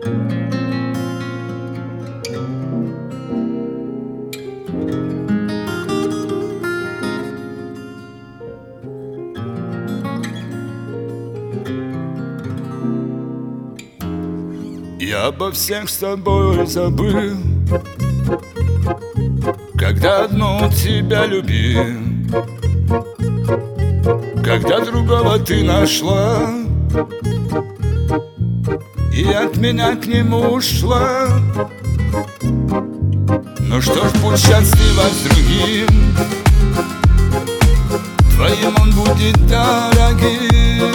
Я обо всех с тобой забыл, когда одну тебя любил, когда другого ты нашла и от меня к нему ушла. Ну что ж, будь счастлива с другим, твоим он будет дорогим,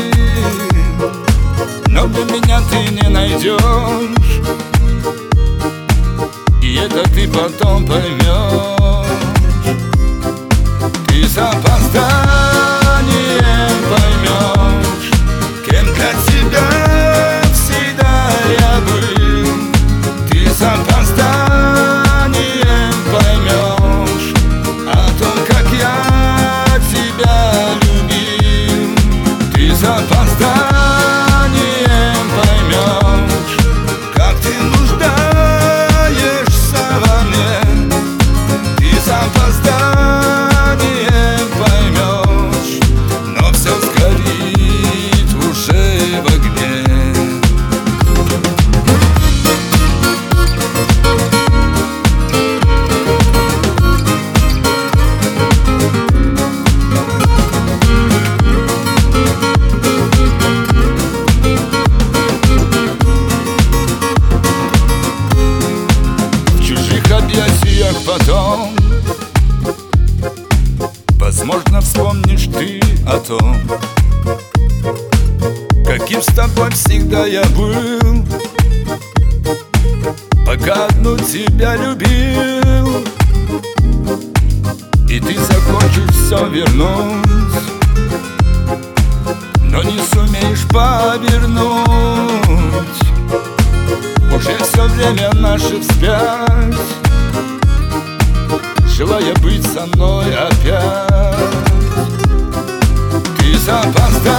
но для меня ты не найдешь, и это ты потом поймешь. Ты с опозданием поймешь, кем для тебя всегда я был. Ты с опозданием поймешь о том, как я тебя любил. Ты с опозданием потом, возможно, вспомнишь ты о том, каким с тобой всегда я был, пока одну тебя любил. И ты захочешь все вернуть, но не сумеешь повернуть. Уже все время наше вспять, желая быть со мной опять. Ты с опозданием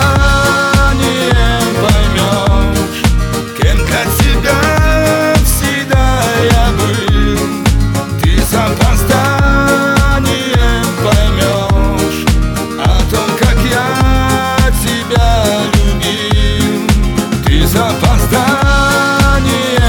поймешь, кем для тебя всегда я был. Ты с опозданием поймешь о том, как я тебя любил. Ты с опозданием